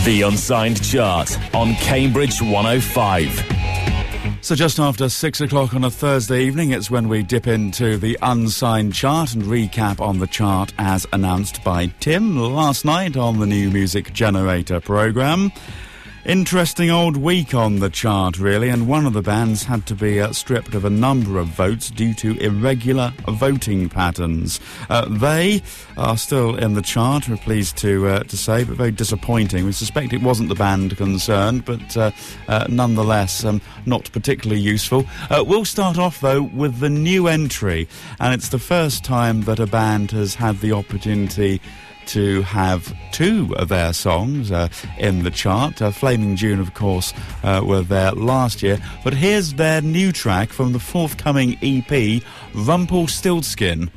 The Unsigned Chart on Cambridge 105. So just after 6 o'clock on a Thursday evening, it's when we dip into the Unsigned Chart and recap on the chart as announced by Tim last night on the New Music Generator programme. Interesting old week on the chart, really, and one of the bands had to be stripped of a number of votes due to irregular voting patterns. They are still in the chart, we're pleased to say, but very disappointing. We suspect it wasn't the band concerned, but nonetheless, not particularly useful. We'll start off, though, with the new entry, and it's the first time that a band has had the opportunity to have two of their songs in the chart. Flaming June, of course, were there last year. But here's their new track from the forthcoming EP, Rumpelstiltskin.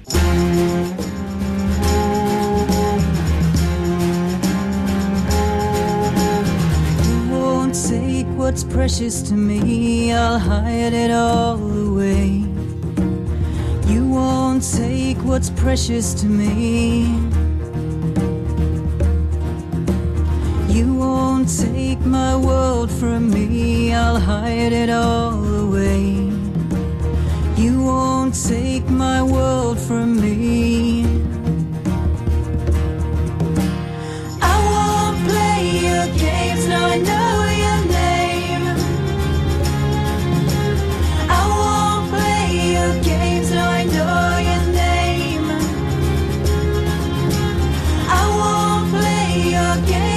You won't take what's precious to me, I'll hide it all away. You won't take what's precious to me. You won't take my world from me, I'll hide it all away. You won't take my world from me. I won't play your games, now I know your name. I won't play your games, now I know your name. I won't play your games,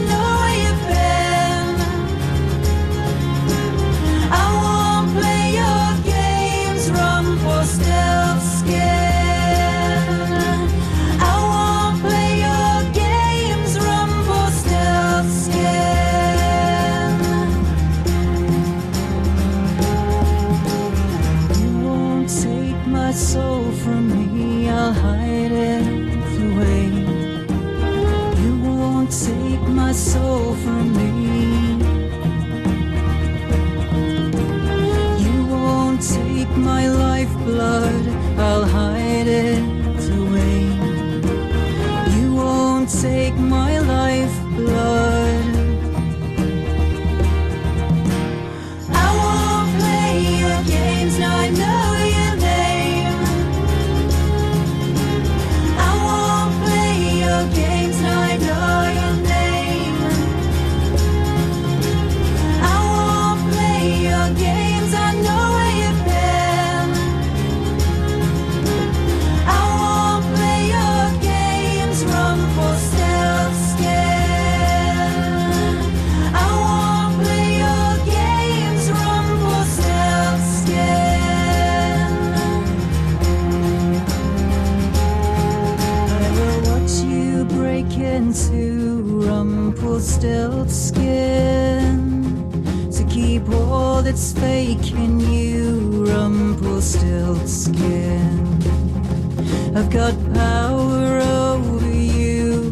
soul from me, I'll hide it away. You won't take my soul from me. You won't take my lifeblood, I'll hide it away. You won't take my lifeblood. I won't play your games, now I know your name. Games, now I know your name. I won't play your games, I know where you've been. I won't play your games, Rumpelstiltskin. I won't play your games, Rumpelstiltskin. I will watch you break into Rumpelstiltskin to keep all that's fake in you, Rumpelstiltskin. I've got power over you,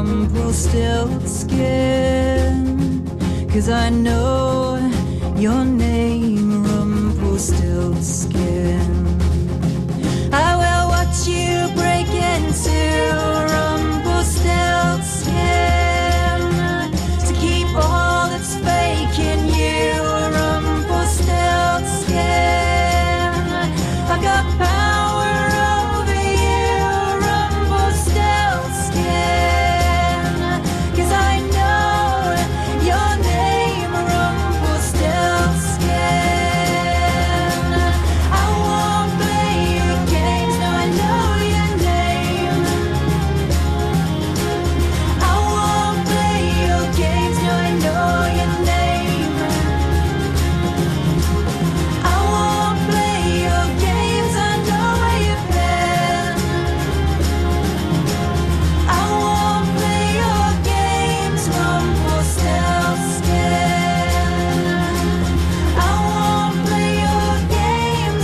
Rumpelstiltskin, 'cause I know your name, Rumpelstiltskin. I will watch you break into Rumpelstiltskin to keep all that's fake in you, Rumpelstiltskin. I've got power over you, Rumpelstiltskin, 'cause I know your name, Rumpelstiltskin. I won't play your games, now I know your name. I won't play your games, now I know your name. I won't play your games, I know where you've been. I won't play your games, Rumpelstiltskin. I won't play your games,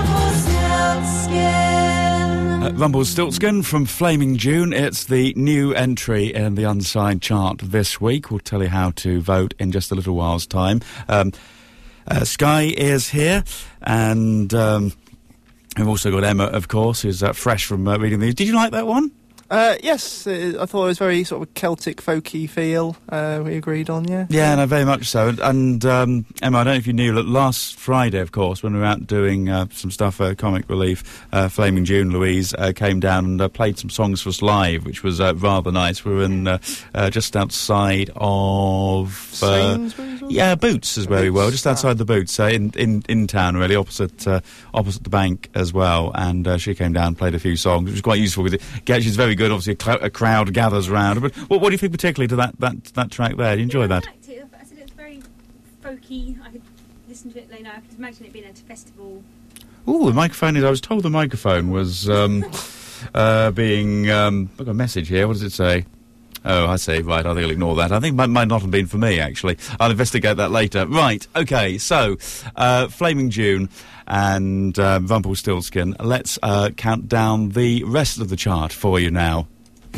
Rumpelstiltskin. Rumpelstiltskin from Flaming June. It's the new entry in the Unsigned Chart this week. We'll tell you how to vote in just a little while's time. Sky is here, and we've also got Emma, of course, who's fresh from reading these. Did you like that one? Yes, I thought it was very sort of Celtic folky feel. We agreed on, yeah. Yeah, no, very much so. And Emma, I don't know if you knew that last Friday, of course, when we were out doing some stuff for Comic Relief, Flaming June, Louise came down and played some songs for us live, which was rather nice. We were in just outside of Sainsbury's? Yeah, Boots is where we were, just outside the Boots, in town, really, opposite the bank as well. And she came down and played a few songs, which was quite useful. She's very good. Obviously, a crowd gathers around. But what do you think particularly to that track there? Do you enjoy that? I liked it. I said it was very folky. I could listen to it later. I could imagine it being at a festival. Oh, the microphone is. I was told the microphone was being. I've got a message here. What does it say? Oh, I see. Right, I think I'll ignore that. I think it might not have been for me, actually. I'll investigate that later. Right, okay, so, Flaming June and Rumpelstiltskin. Let's count down the rest of the chart for you now.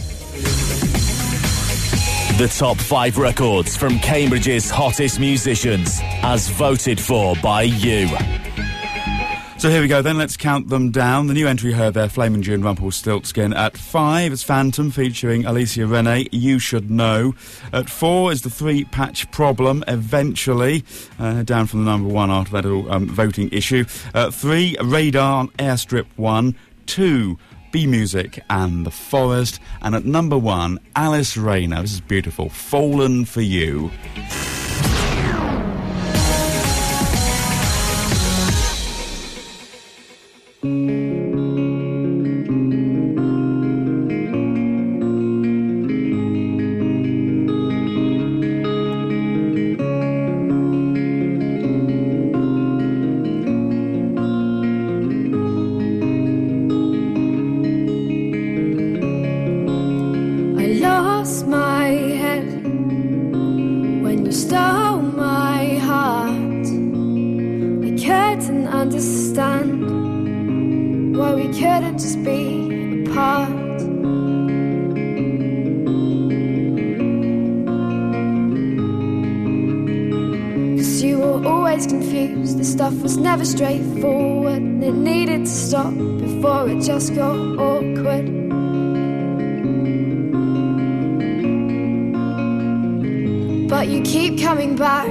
The top 5 records from Cambridge's hottest musicians, as voted for by you. So here we go then, let's count them down. The new entry heard there, Flaming June, Rumpelstiltskin. At 5, it's Phantom featuring Alicia Renee, You Should Know. At 4 is the 3 Patch Problem, Eventually, down from the number 1 after that little voting issue. 3, Radar, Airstrip 1. 2, B-Music and The Forest. And at number 1, Alice Rayner, this is beautiful, Fallen for You. Never straightforward, and it needed to stop before it just got awkward. But you keep coming back,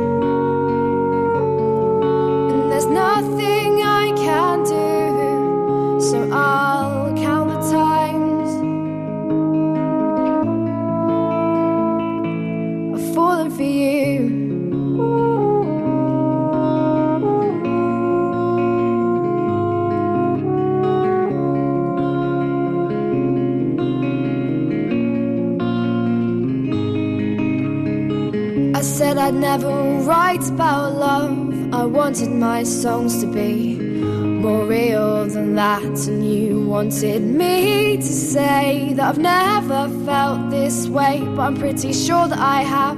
and there's nothing I can do, so I'll count the times I've fallen for you. I said I'd never write about love. I wanted my songs to be more real than that. And you wanted me to say that I've never felt this way, but I'm pretty sure that I have.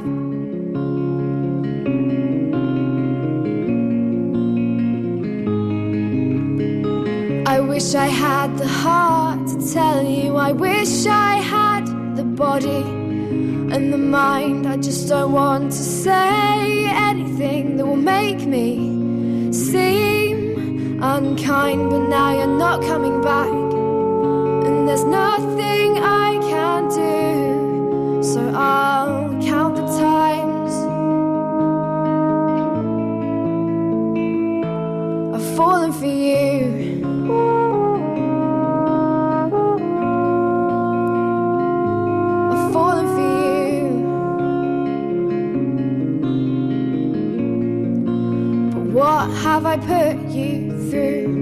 I wish I had the heart to tell you. I wish I had the body and the mind. I just don't want to say anything that will make me seem unkind. But now you're not coming back, and there's nothing I can do, so I'll count the times I've fallen for you. What have I put you through?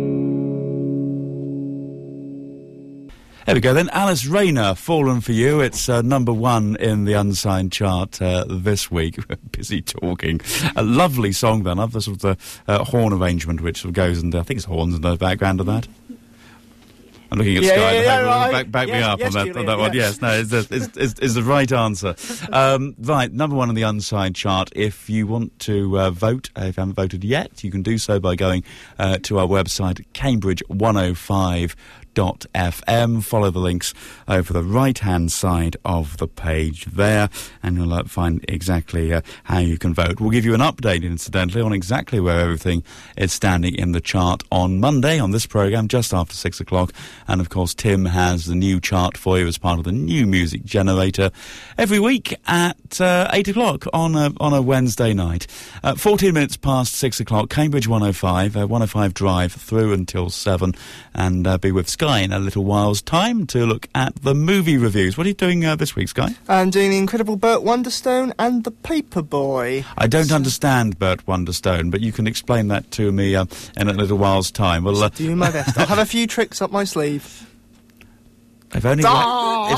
There we go then, Alice Rayner, Fallen for You. It's number 1 in the Unsigned chart this week. Busy talking. A lovely song then. I love the sort of horn arrangement which sort of goes, and I think it's horns in the background of that. I'm looking at Sky. Right. Back me up on that one. Yes, no, is the right answer. Right, number 1 on the Unsigned chart. If you want to vote, if you haven't voted yet, you can do so by going to our website, Cambridge105.com. www.cambridge105.fm. Follow the links over the right-hand side of the page there, and you'll find exactly how you can vote. We'll give you an update, incidentally, on exactly where everything is standing in the chart on Monday on this programme, just after 6 o'clock. And, of course, Tim has the new chart for you as part of the new music generator every week at 8 o'clock on a Wednesday night. 14 minutes past 6 o'clock, Cambridge 105 Drive through until 7, and be with Sky in a little while's time to look at the movie reviews. What are you doing this week, Sky? I'm doing The Incredible Burt Wonderstone and The Paperboy. I don't understand Burt Wonderstone, but you can explain that to me in a little while's time. Well, do my best. I'll have a few tricks up my sleeve. If only I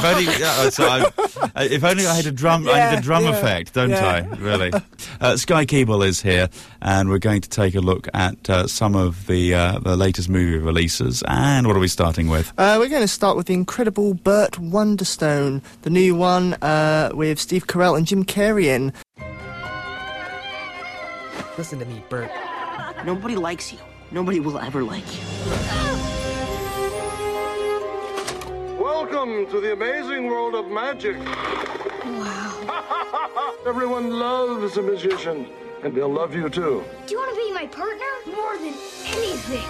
had a drum, I need a drum effect, don't I? Really. Sky Keeble is here, and we're going to take a look at some of the latest movie releases. And what are we starting with? We're going to start with The Incredible Burt Wonderstone, the new one with Steve Carell and Jim Carrey in. Listen to me, Burt. Nobody likes you. Nobody will ever like you. Welcome to the amazing world of magic. Wow. Everyone loves a magician, and they'll love you too. Do you want to be my partner? More than anything.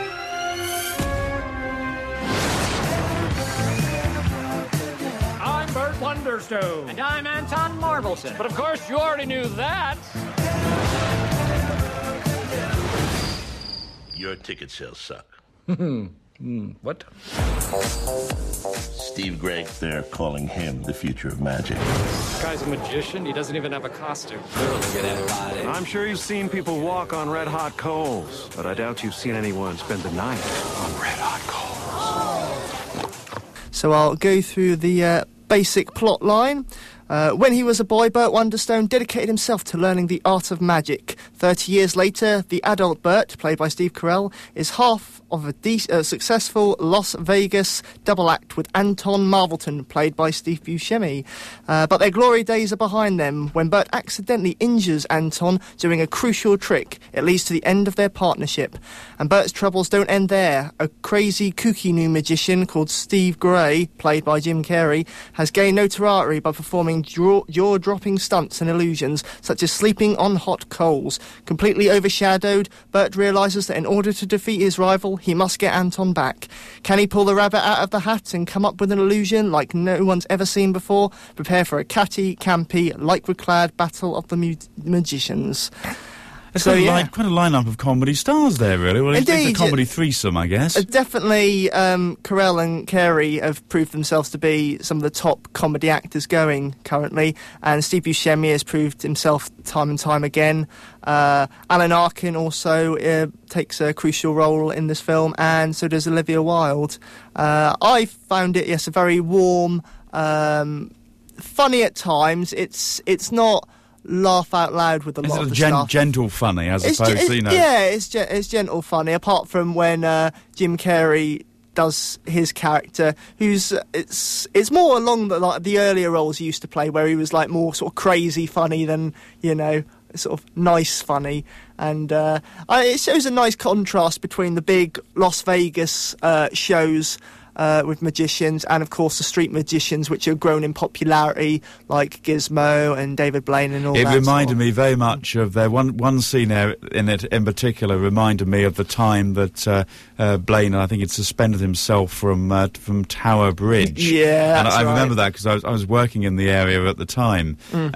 I'm Burt Wonderstone. And I'm Anton Marvelson. But of course, you already knew that. Your ticket sales suck. What? Steve Gregg, they're calling him the future of magic. This guy's a magician. He doesn't even have a costume. I'm sure you've seen people walk on red-hot coals, but I doubt you've seen anyone spend the night on red-hot coals. So I'll go through the basic plot line. When he was a boy, Burt Wonderstone dedicated himself to learning the art of magic. 30 years later, the adult Burt, played by Steve Carell, is half of a successful Las Vegas double act with Anton Marvelton, played by Steve Buscemi. But their glory days are behind them. When Burt accidentally injures Anton doing a crucial trick, it leads to the end of their partnership. And Burt's troubles don't end there. A crazy, kooky new magician called Steve Gray, played by Jim Carrey, has gained notoriety by performing jaw-dropping stunts and illusions, such as sleeping on hot coals. Completely overshadowed, Burt realises that in order to defeat his rival, he must get Anton back. Can he pull the rabbit out of the hat and come up with an illusion like no one's ever seen before? Prepare for a catty, campy, lycra-clad battle of the magicians. It's quite a lineup of comedy stars there, really. Well, it's a comedy threesome, I guess. Definitely, Carell and Carey have proved themselves to be some of the top comedy actors going currently, and Steve Buscemi has proved himself time and time again. Alan Arkin also takes a crucial role in this film, and so does Olivia Wilde. I found it, a very warm, funny at times. It's not laugh out loud with a lot of the stuff. Gentle funny, as opposed to, Yeah, it's gentle funny, apart from when Jim Carrey does his character, who's it's more along the earlier roles he used to play, where he was like more sort of crazy funny than, sort of nice funny. And it shows a nice contrast between the big Las Vegas shows with magicians, and of course the street magicians, which have grown in popularity, like Gizmo and David Blaine and all that. It reminded me very much of one scene there in it in particular reminded me of the time that Blaine, I think, had suspended himself from Tower Bridge. Yeah, and I remember that because I was working in the area at the time, and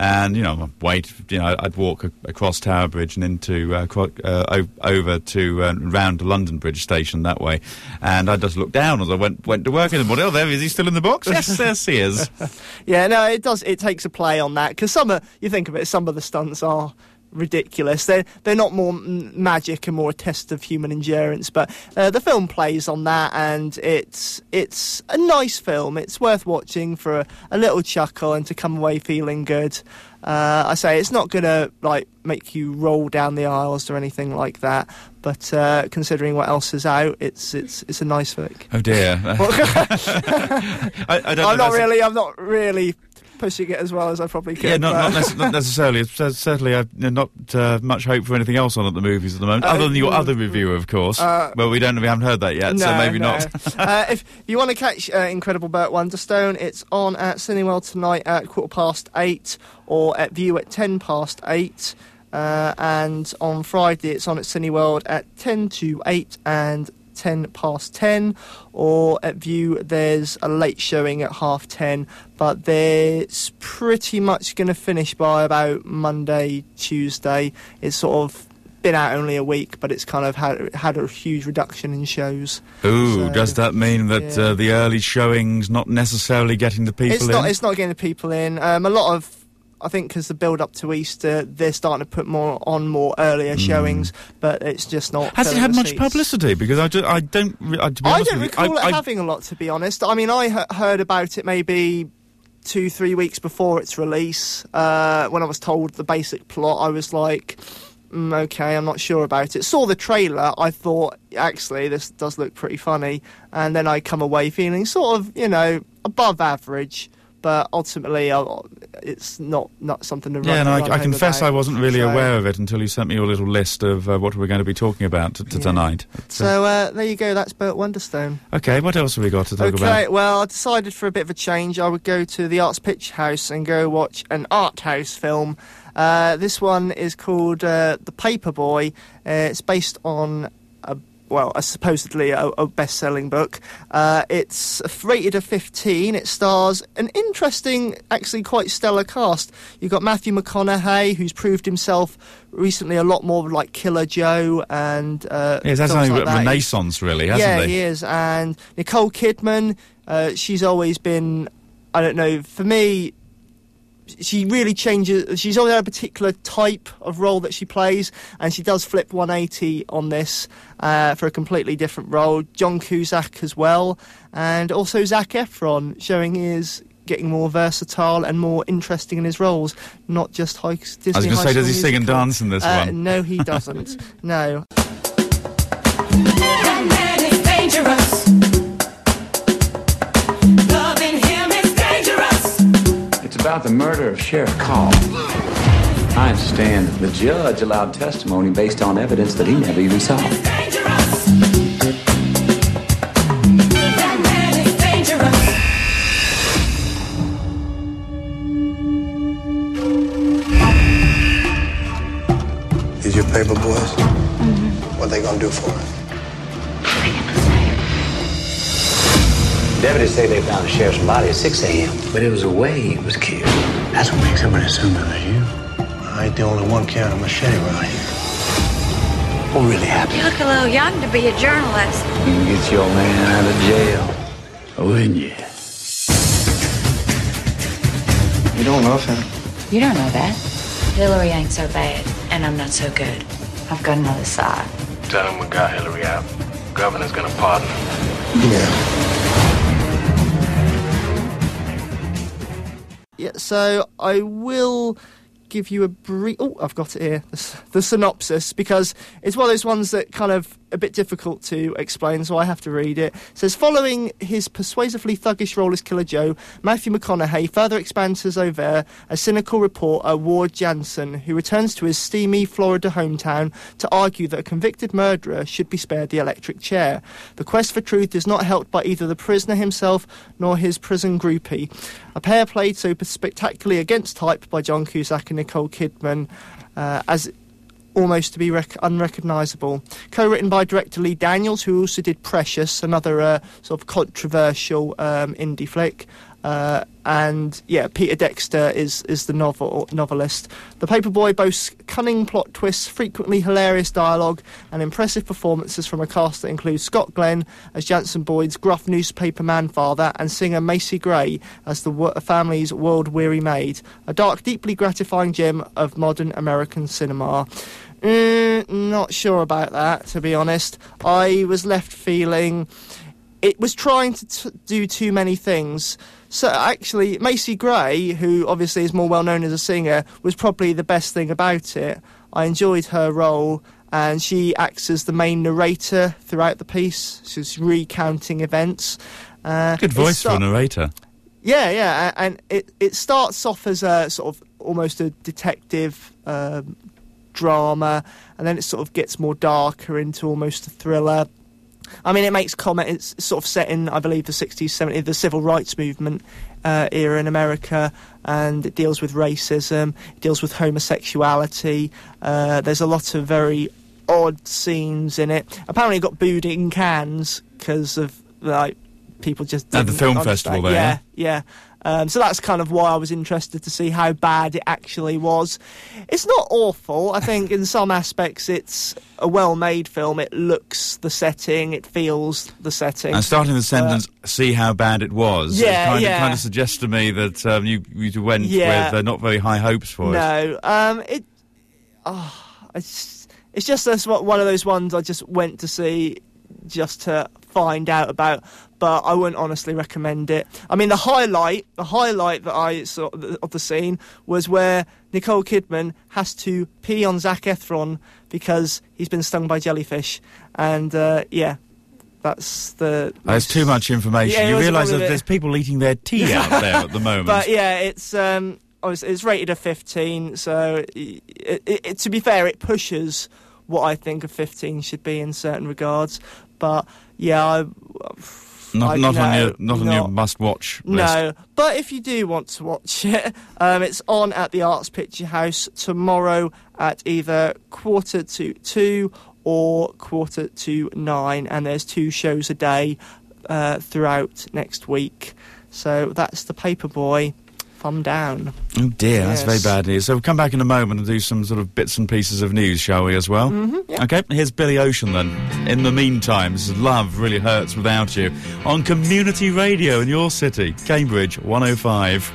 I'd walk across Tower Bridge and into over to round to London Bridge Station that way, and I just looked down as I went to work in the morning. Oh, there is he still in the box? Yes, he is. Yeah, no, it does. It takes a play on that, because you think of it, some of the stunts are ridiculous. They're not more magic and more a test of human endurance, but the film plays on that, and it's a nice film. It's worth watching for a little chuckle and to come away feeling good. I say it's not going to make you roll down the aisles or anything like that, but considering what else is out, it's a nice flick. Oh dear. I'm not really pushing it as well as I probably could. Yeah, not necessarily. Certainly, I've not much hope for anything else on at the movies at the moment, other than your other review, of course. Well, we haven't heard that yet, so maybe not. If you want to catch Incredible Burt Wonderstone, it's on at Cineworld tonight at 8:15, or at View at 8:10. And on Friday, it's on at Cineworld at 10 to 8 and 10:10, or at View there's a late showing at 10:30, but it's pretty much going to finish by about Monday, Tuesday. It's sort of been out only a week, but it's kind of had a huge reduction in shows. Ooh, so, does that mean that the early showing's not necessarily getting the people in? It's not getting the people in. A lot of, I think, because the build up to Easter, they're starting to put more earlier showings, but it's just not. Has it had much publicity? Because I don't recall it having a lot, to be honest. I mean, I heard about it maybe 2-3 weeks before its release. When I was told the basic plot, I was like, okay, I'm not sure about it. Saw the trailer, I thought, actually, this does look pretty funny, and then I come away feeling sort of, above average. But ultimately, it's not something to run. Yeah, and I confess I wasn't really aware of it until you sent me your little list of what we're going to be talking about tonight. So there you go, that's Burt Wonderstone. Okay, what else have we got to talk about? Okay, well, I decided for a bit of a change, I would go to the Arts Picture House and go watch an art house film. This one is called The Paperboy. It's based on supposedly a best-selling book. It's rated a 15. It stars an interesting, actually quite stellar cast. You've got Matthew McConaughey, who's proved himself recently a lot more like Killer Joe, and he's had something like renaissance, really, hasn't he? Yeah, he is. And Nicole Kidman, she's always been, I don't know, for me, she really changes. She's always had a particular type of role that she plays, and she does flip 180 on this for a completely different role. John Cusack as well, and also Zac Efron, showing he is getting more versatile and more interesting in his roles, not just Disney. I was going to say, does he sing and dance in this one? No, he doesn't. No. That man is dangerous. About the murder of Sheriff Call. I understand the judge allowed testimony based on evidence that he never even saw. That man is dangerous. These your paper boys? Mm-hmm. What they gonna do for us? Deputies say they found the sheriff's body at 6 a.m., but it was the way he was killed. That's what makes everybody assume it was you. I ain't the only one carrying a machete around here. What really happened? You look a little young to be a journalist. You can get your man out of jail, wouldn't you? You don't love him. You don't know that. Hillary ain't so bad, and I'm not so good. I've got another side. Tell him we got Hillary out. Governor's gonna pardon him. Yeah. Yeah, so I will give you a brief... Oh, I've got it here, the synopsis, because it's one of those ones that kind of a bit difficult to explain, so I have to read it. It says, following his persuasively thuggish role as Killer Joe, Matthew McConaughey further expands his oeuvre as cynical reporter Ward Jansen, who returns to his steamy Florida hometown to argue that a convicted murderer should be spared the electric chair. The quest for truth is not helped by either the prisoner himself nor his prison groupie. A pair played so spectacularly against type by John Cusack and Nicole Kidman as almost to be unrecognisable. Co-written by director Lee Daniels, who also did Precious, another sort of controversial indie flick. And yeah, Peter Dexter is the novelist. The Paperboy boasts cunning plot twists, frequently hilarious dialogue, and impressive performances from a cast that includes Scott Glenn as Jansen Boyd's gruff newspaperman father, and singer Macy Gray as the family's world-weary maid. A dark, deeply gratifying gem of modern American cinema. Not sure about that, to be honest. I was left feeling it was trying to do too many things. So actually, Macy Gray, who obviously is more well known as a singer, was probably the best thing about it. I enjoyed her role, and she acts as the main narrator throughout the piece. She's recounting events. Good voice for a narrator. Yeah, and it starts off as a sort of almost a detective drama, and then it sort of gets more darker into almost a thriller. I mean, it makes comment. It's sort of set in, I believe, the 60s, 70s, the civil rights movement era in America, and it deals with racism, it deals with homosexuality. There's a lot of very odd scenes in it. Apparently it got booed in Cannes because of, like, people just at the film festival there. Yeah. So that's kind of why I was interested to see how bad it actually was. It's not awful. I think in some aspects it's a well-made film. It looks the setting, it feels the setting. And starting the sentence, see how bad it was, it kind of suggests to me that you went with not very high hopes for it. No, it's just one of those ones I just went to see just to find out about, but I wouldn't honestly recommend it. I mean, the highlight that I saw of the scene was where Nicole Kidman has to pee on Zac Efron because he's been stung by jellyfish, and that's the... There's too much information. You realise that there's people eating their tea out there at the moment. But yeah, it's rated a 15, so it, to be fair, it pushes what I think a 15 should be in certain regards. But yeah, not on your must-watch list. No, but if you do want to watch it, it's on at the Arts Picture House tomorrow at either 8:45 or 8:45, and there's 2 shows a day throughout next week. So that's The Paperboy. Thumb down. Oh dear, that's very bad news. So we'll come back in a moment and do some sort of bits and pieces of news, shall we, as well? Yeah. Okay, here's Billy Ocean then. In the meantime, this is Love Really Hurts Without You on Community Radio in your city, Cambridge 105.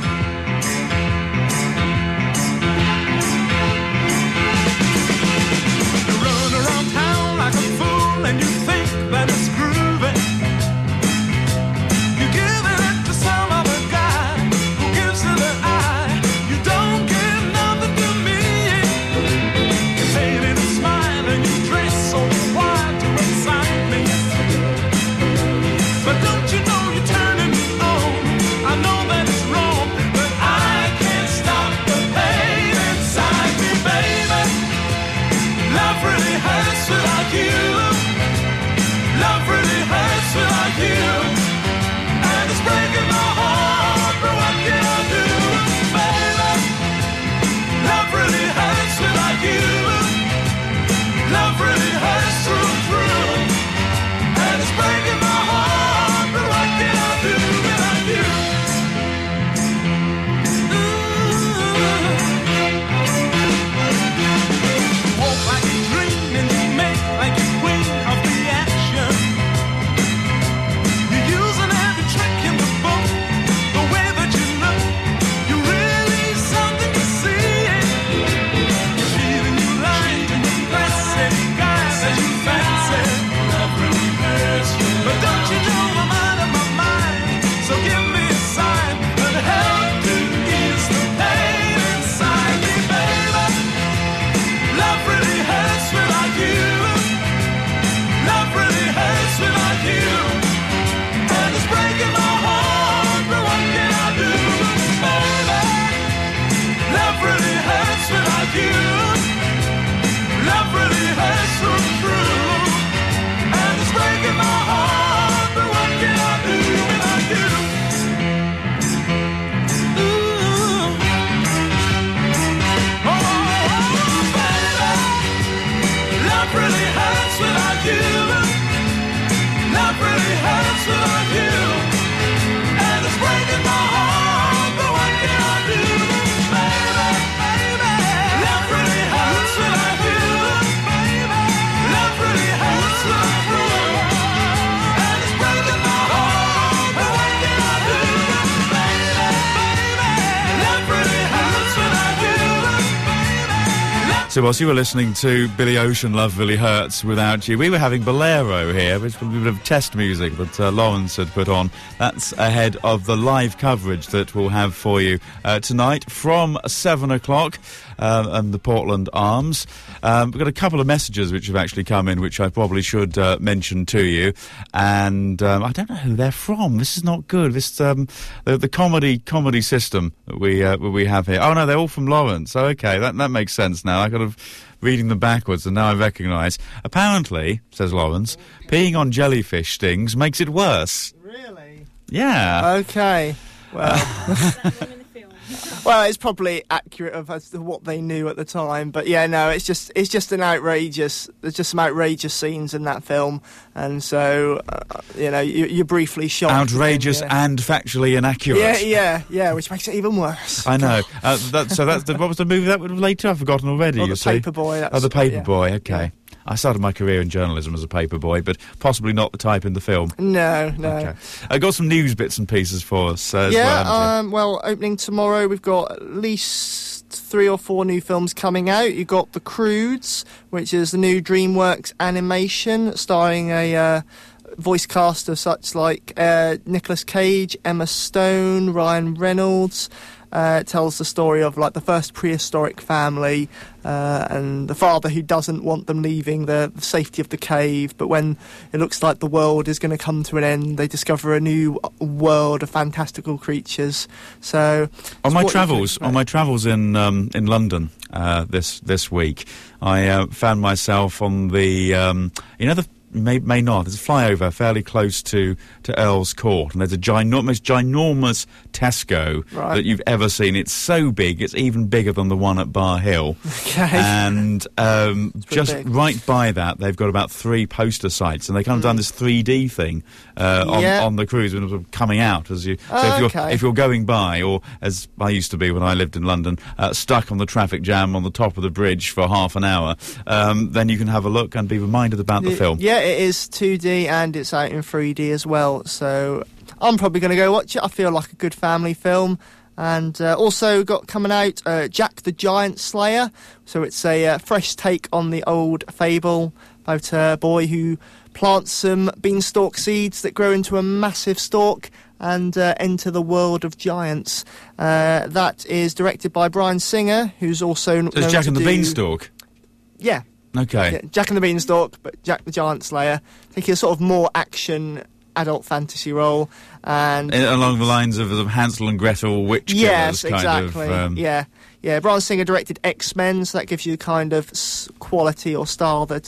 So whilst you were listening to Billy Ocean, Love Really Hurts Without You, we were having Bolero here, which was a bit of test music that Lawrence had put on. That's ahead of the live coverage that we'll have for you tonight from 7 o'clock. and the Portland Arms. We've got a couple of messages which have actually come in, which I probably should mention to you. And I don't know who they're from. This is not good. This the comedy system that we have here. Oh no, they're all from Lawrence. Oh, okay, that makes sense now. I got to reading them backwards, and now I recognise. Apparently, says Lawrence, peeing on jellyfish stings makes it worse. Really? Yeah. Okay. Well. Well, it's probably accurate as to what they knew at the time, but yeah, no, it's just there's just some outrageous scenes in that film, and so you're briefly shocked. Outrageous and factually inaccurate. Yeah, which makes it even worse. I know. What was the movie that would relate to? I've forgotten already. The Paperboy. The Paperboy. Okay. Yeah. I started my career in journalism as a paperboy, but possibly not the type in the film. No. Okay. I got some news bits and pieces for us as well. Well, opening tomorrow, we've got at least 3 or 4 new films coming out. You've got The Croods, which is the new DreamWorks animation, starring a voice cast of such like Nicolas Cage, Emma Stone, Ryan Reynolds. It tells the story of like the first prehistoric family and the father who doesn't want them leaving the safety of the cave, but when it looks like the world is going to come to an end, they discover a new world of fantastical creatures. So on my travels in London this week, I found myself on the May not. There's a flyover fairly close to Earl's Court, and there's a ginormous Tesco that you've ever seen. It's so big, it's even bigger than the one at Bar Hill. Okay. And just right by that, they've got about 3 poster sites, and they kind of done this 3D thing on the cruise when it was coming out. If you're going by, or as I used to be when I lived in London, stuck on the traffic jam on the top of the bridge for half an hour, then you can have a look and be reminded about the film. Yeah, it is 2D and it's out in 3D as well, so I'm probably going to go watch it. I feel like a good family film. And also got coming out Jack the Giant Slayer, so it's a fresh take on the old fable about a boy who plants some beanstalk seeds that grow into a massive stalk and enter the world of giants. That is directed by Bryan Singer, who's also known Jack to and the Beanstalk? Yeah. Okay. Yeah, Jack and the Beanstalk, but Jack the Giant Slayer. Taking a sort of more action adult fantasy role, and along the lines of Hansel and Gretel witch killers. Yes, kind exactly. Of, yeah. Bryan Singer directed X-Men, so that gives you the kind of quality or style that.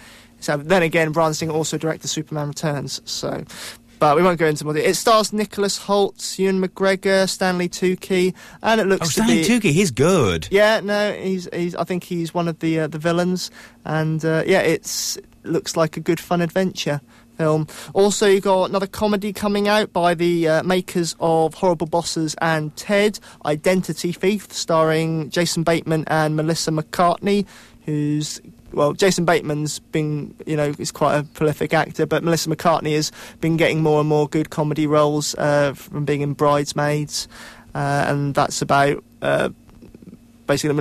So then again, Bryan Singer also directed Superman Returns. So, but we won't go into more. It stars Nicholas Hoult, Ewan McGregor, Stanley Tucci, and it looks to be Stanley Tucci. He's good. Yeah, no, he's. I think he's one of the villains, and it looks like a good fun adventure film. Also, you got another comedy coming out by the makers of Horrible Bosses and Ted, Identity Thief, starring Jason Bateman and Melissa McCartney, who's. Well, Jason Bateman's been, is quite a prolific actor, but Melissa McCartney has been getting more and more good comedy roles from being in Bridesmaids, and that's about basically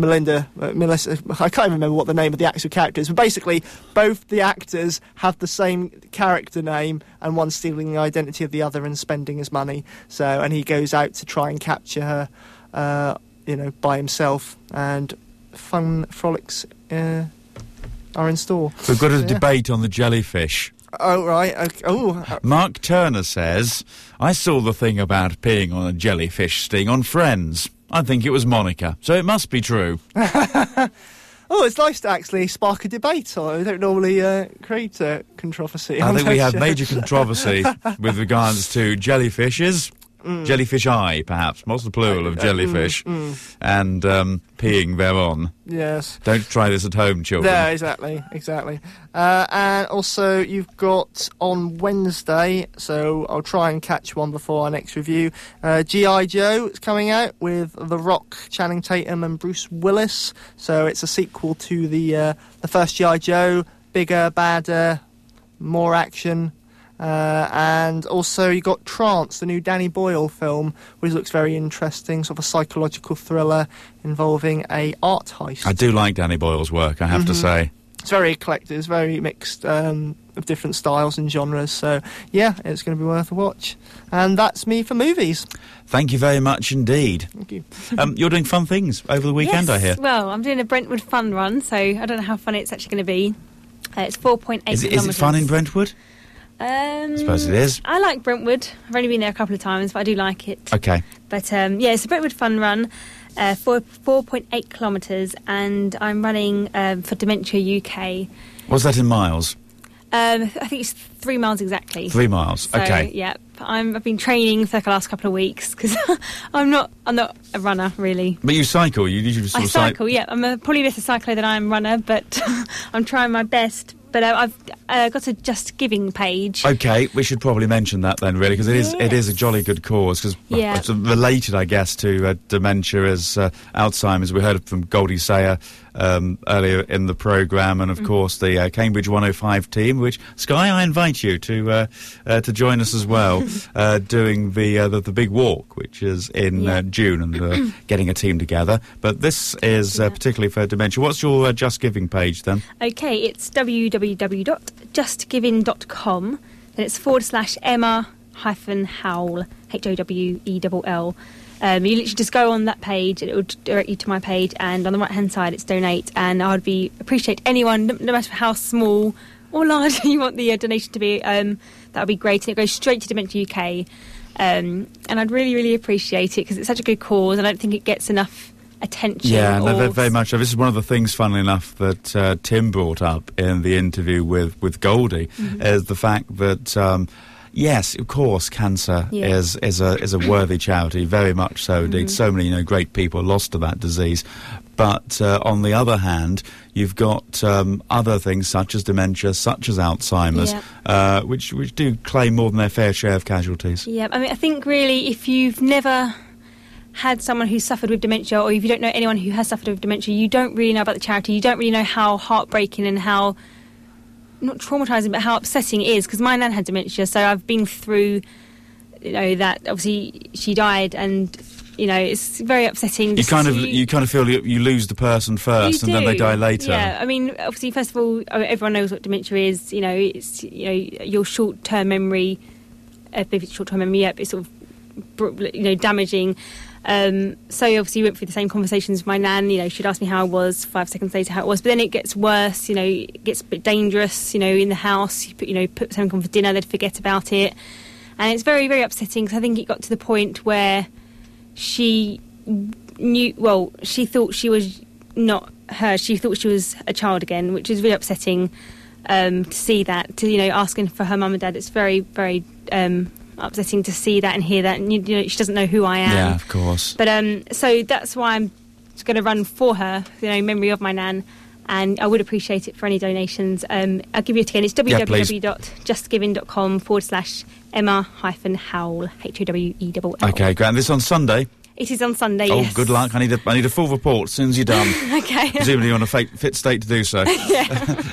Melissa. I can't even remember what the name of the actual character is, but basically both the actors have the same character name, and one's stealing the identity of the other and spending his money. So, and he goes out to try and capture her, by himself, and fun frolics are in store. We've got a debate on the jellyfish. Oh, right. Okay. Oh. Mark Turner says, I saw the thing about peeing on a jellyfish sting on Friends. I think it was Monica, so it must be true. Oh, it's nice to actually spark a debate. I don't normally create controversy. I think we have major controversy with regards to jellyfishes. Jellyfish eye, perhaps. What's the plural of jellyfish? And peeing thereon. Yes. Don't try this at home, children. Yeah, exactly. And also, you've got on Wednesday, so I'll try and catch one before our next review, G.I. Joe is coming out with The Rock, Channing Tatum and Bruce Willis. So it's a sequel to the first G.I. Joe, bigger, badder, more action. And also you got Trance, the new Danny Boyle film, which looks very interesting, sort of a psychological thriller involving a art heist. I do like Danny Boyle's work, I have to say. It's very eclectic, it's very mixed of different styles and genres. So, yeah, it's going to be worth a watch. And that's me for movies. Thank you very much indeed. Thank you. You're doing fun things over the weekend, I hear. Well, I'm doing a Brentwood fun run, so I don't know how fun it's actually going to be. It's 4.8 kilometres. Is it fun in Brentwood? I suppose it is. I like Brentwood. I've only been there a couple of times, but I do like it. Okay. But, yeah, it's a Brentwood fun run, 4.8 kilometres, and I'm running for Dementia UK. What's that in miles? I think it's 3 miles exactly. 3 miles, So, okay. Yeah, I've been training for the last couple of weeks because I'm not a runner really. But you cycle. You usually sort I of cycle. Yeah, I'm probably less a cycler than I am a runner, but I'm trying my best. But I've got a Just Giving page. Okay, we should probably mention that then, really, because it is a jolly good cause. Because it's related, I guess, to dementia as Alzheimer's. We heard from Goldie Sayer earlier in the programme, and of course the Cambridge 105 team. Which Sky, I invite you to join us as well, doing the big walk, which is in June, and getting a team together. But this is particularly for dementia. What's your Just Giving page then? Okay, it's www.justgiving.com, and it's /Emma-Howell, HOWELL. You literally just go on that page and it will direct you to my page, and on the right hand side it's donate, and I would appreciate anyone, no matter how small or large you want the donation to be, that would be great, and it goes straight to Dementia UK, and I'd really, really appreciate it because it's such a good cause. I don't think it gets enough attention. Yeah, no, very much. This is one of the things, funnily enough, that Tim brought up in the interview with Goldie, is the fact that yes, of course, cancer is a worthy charity, very much so indeed. So many great people lost to that disease. But on the other hand, you've got other things such as dementia, such as Alzheimer's, which do claim more than their fair share of casualties. Yeah, I mean, I think really if you've never had someone who's suffered with dementia, or if you don't know anyone who has suffered with dementia, you don't really know about the charity. You don't really know how heartbreaking and how, not traumatising, but how upsetting it is, because my nan had dementia, so I've been through, that obviously she died, and it's very upsetting. You kind of feel you lose the person first, and then they die later. Yeah, I mean, obviously, first of all, everyone knows what dementia is. It's your short-term memory. If it's short-term memory, it's sort of damaging. So obviously went through the same conversations with my nan. She'd ask me how I was, 5 seconds later how it was, but then it gets worse. It gets a bit dangerous. In the house, you put something on for dinner, they'd forget about it, and it's very, very upsetting. Because I think it got to the point where she knew. Well, she thought she was not her. She thought she was a child again, which is really upsetting to see that. Asking for her mum and dad, it's very, very upsetting to see that and hear that, and she doesn't know who I am. Yeah, of course. But so that's why I'm going to run for her, memory of my nan, and I would appreciate it for any donations. I'll give you it again. It's www.justgiving.com /Emma-Howell, HOWELL. Okay, great. And this on Sunday? It is on Sunday. Oh, yes. Good luck. I need a full report as soon as you're done. Okay. Presumably you're on a fit state to do so. Yeah.